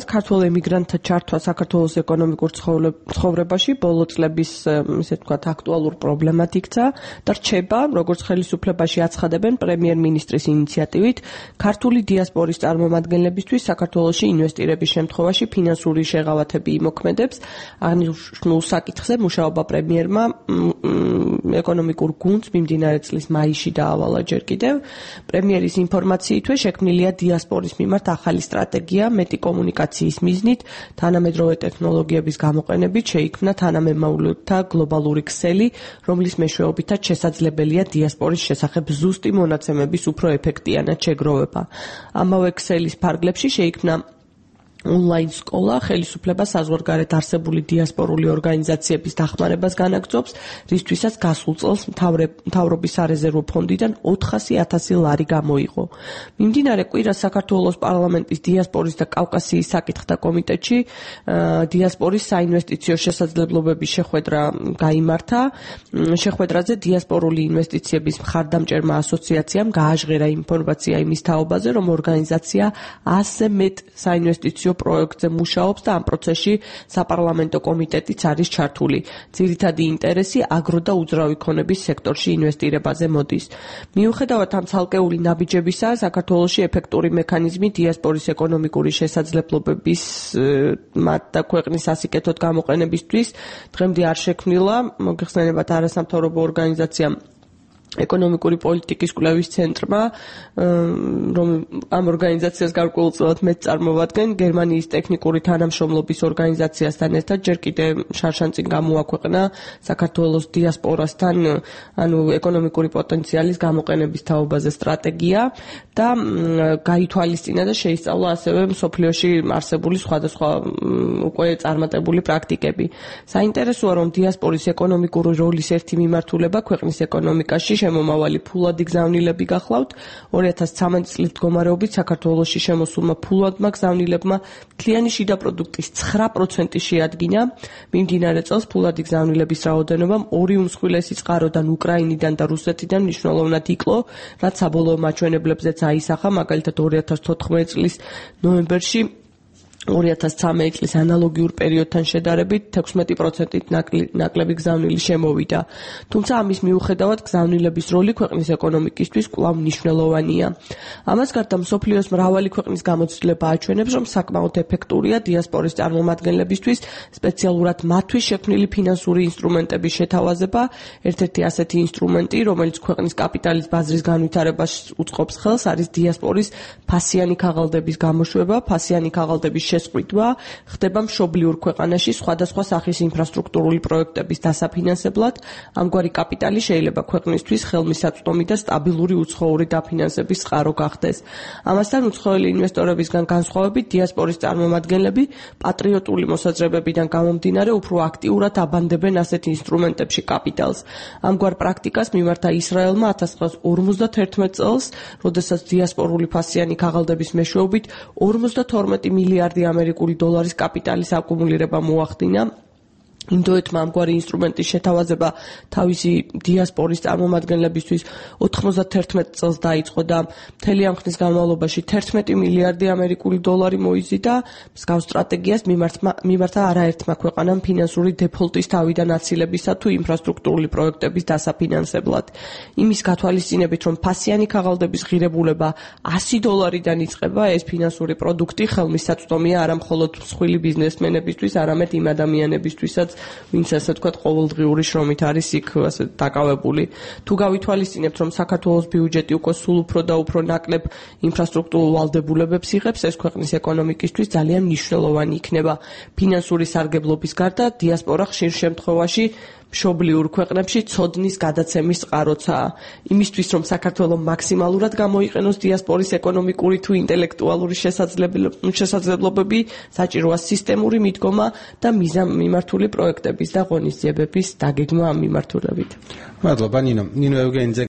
ქართულ ემიგრანტთა ჩართვა საქართველოს ეკონომიკურ ცხოვრებაში ბოლო წლების ისე ვთქვათ აქტუალურ პრობლემად იქცა და რჩება, როგორც ხელისუფლებაში აცხადებენ პრემიერ-მინისტრის ინიციატივით, ქართული დიასპორის წარმომადგენლებისთვის საქართველოში ინვესტირების შემთხვევაში ფინანსური შეღავათები იმოქმედებს. აღნიშნულ საკითხზე მუშაობა პრემიერმა ეკონომიკურ გუნდს მიმდინარე წლის მაისში დაავალა ჯერ კიდევ. პრემიერის ინფორმაციითვე შექმნილია დიასპორის მიმართ ახალი სტრატეგია მეტი კომუნიკაციის მიზნით, თანამედროვე ტექნოლოგიების გამოყენებით შეიქმნა თანამემამულეთა გლობალური ქსელი, რომლის მეშვეობითაც შესაძლებელია დიასპორის შესახებ ზუსტი მონაცემების უფრო ეფექტიანად შეგროვება. ამავე ქსელის ფარგლებში შეიქმნა ონლაინ სკოლა, ხელისუფლება საზღვარგარეთ არსებული დიასპორული ორგანიზაციების დახმარებას განაგრძობს, რისთვისაც გასულ წელს მთავრობის სარეზერვო ფონდიდან 400,000 ლარი გამოიღო. მიმდინარე კვირას საქართველოს პარლამენტის დიასპორის და კავკასიის საკითხთა კომიტეტში დიასპორის საინვესტიციო შესაძლებლობების შეხვედრა გაიმართა. შეხვედრაზე დიასპორული ინვესტიციების მხარდამჭერმა ასოციაციამ გააჟღერა ინფორმაცია იმის თაობაზე, რომ ორგანიზაცია 100-ზე მეტ საინვესტიციო პროექტზე მუშაობს და ამ პროცესში საპარლამენტო კომიტეტიც არის ჩართული. ძირითადი ინტერესი აგრო და უძრავი ქონების სექტორში ინვესტირებაზე მოდის. მიუხედავად ამ ცალკეული ნაბიჯებისა, საქართველოში ეფექტური მექანიზმი დიასპორის ეკონომიკური შესაძლებლობების მათ და ქვეყნის ასიკეთოდ გამოყენებისთვის დღემდე არ შექმნილა. მოგეხსენებათ არასამთავრობო ორგანიზაციამ ეკონომიკური პოლიტიკის კვლევის ცენტრმა, რომ ამ ორგანიზაციას გარკვეულწილად მეც წარმოვადგენ, გერმანიის ტექნიკური თანამშრომლობის ორგანიზაციასთან ერთად ჯერ კიდე შარშანწინ გამოაქვეყნა საქართველოს დიასპორასთან, ეკონომიკური პოტენციალის გამოყენების თაობაზე სტრატეგია და გაითვალისწინა და შეისწავლა ასევე მსოფლიოში არსებული სხვადასხვა უკვე წარმატებული პრაქტიკები. საინტერესოა, რომ დიასპორის ეკონომიკური როლის ერთი მიმართულება ქვეყნის ეკონომიკაში შემომავალი ფულადი გზავნილები გახლავთ. 2013 წლის მდგომარეობით საქართველოში შემოსულმა ფულადმა გზავნილებმა მთლიანი შიდა პროდუქტის 9% შეადგინა. მიმდინარე წელს ფულადი გზავნილების რაოდენობამ 2 უმსხვილესი წყაროდან უკრაინიდან და რუსეთიდან მნიშვნელოვნად იკლო, რაც საბოლოო მაჩვენებლებზეც აისახა, მაგალითად 2014 წლის ნოემბერში 2013 წლის ანალოგიურ პერიოდთან შედარებით 16%-ით ნაკლები გზავნილი შემოვიდა. თუმცა ამის მიუხედავად გზავნილების როლი ქვეყნის ეკონომიკისთვის კვლავ მნიშვნელოვანია. ამას გარდა მსოფლიოს მრავალი ქვეყნის გამოცდილება აჩვენებს, რომ საკმაოდ ეფექტურია დიასპორის წარმომადგენლებისთვის სპეციალურად მათთვის შექმნილი ფინანსური ინსტრუმენტების შეთავაზება. ერთ-ერთი ასეთი ინსტრუმენტი, რომელიც ქვეყნის კაპიტალის ბაზრის განვითარებას უწყობს ხელს, არის დიასპორის ფასიანი ქაღალდების გამოშვება. ფასიანი ქაღალდების შესყიდვა ხდება მშობლიურ ქვეყანაში სხვადასხვა სახის ინფრასტრუქტურული პროექტების დასაფინანსებლად. ამგვარი კაპიტალი შეიძლება ქვეყნისთვის ხელმისაწვდომი და სტაბილური უცხოური დაფინანსების წყარო გახდეს. ამასთან უცხოელი ინვესტორებისგან განსხვავებით დიასპორის წარმომადგენლები პატრიოტული მოსაზრებებიდან გამომდინარე უფრო აქტიურად აბანდებენ ასეთ ინსტრუმენტებში კაპიტალს. ამგვარ პრაქტიკას მიმართა ისრაელმა 1951 წელს, როდესაც დიასპორული ფასიანი ქაღალდების მეშვეობით 52 მილიარდი ამერიკული დოლარის კაპიტალის აკუმულირება მოახდინა. ინდოეთმა ამგვარი ინსტრუმენტის შეთავაზება თავისი დიასპორის წარმომადგენლებისთვის 91 წელს დაიწყო და მთელი ამ ხნის განმავლობაში 11 მილიარდი ამერიკული დოლარი მოიზიდა. მსგავს სტრატეგიას მიმართა არაერთმა ქვეყანამ ფინანსური დეფოლტის თავიდან აცილებისა თუ ინფრასტრუქტურული პროექტების დასაფინანსებლად. იმის გათვალისწინებით, რომ ფასიანი ქაღალდების ღირებულება $100-დან იწყება, ეს ფინანსური პროდუქტი ხელმისაწვდომია არა მხოლოდ მსხვილი ბიზნესმენებისთვის, არამედ იმ ადამიანებისთვისაც, ვინც ასე ვთქვათ ყოველდღიური შრომით არის იქ ასე დაკავებული. თუ გავითვალისწინებთ, რომ საქართველოს ბიუჯეტი უკვე სულ უფრო და უფრო ნაკლებ ინფრასტრუქტურულ ვალდებულებებს იღებს, ეს ქვეყნის ეკონომიკისთვის ძალიან მნიშვნელოვანი იქნება. ფინანსური სარგებლობის გარდა დიასპორა ხშირ შემთხვევაში მშობლიურ ქვეყნებში ცოდნის გადაცემის წყაროცაა. იმისთვის, რომ საქართველო მაქსიმალურად გამოიყენოს დიასპორის ეკონომიკური თუ ინტელექტუალური შესაძლებლობები, საჭიროა სისტემური მიდგომა და მიზანმიმართული პროექტების და ღონისძიებების დაგეგმა ამ მიმართულებით. მადლობა ნინო. ნინო ევგენიძე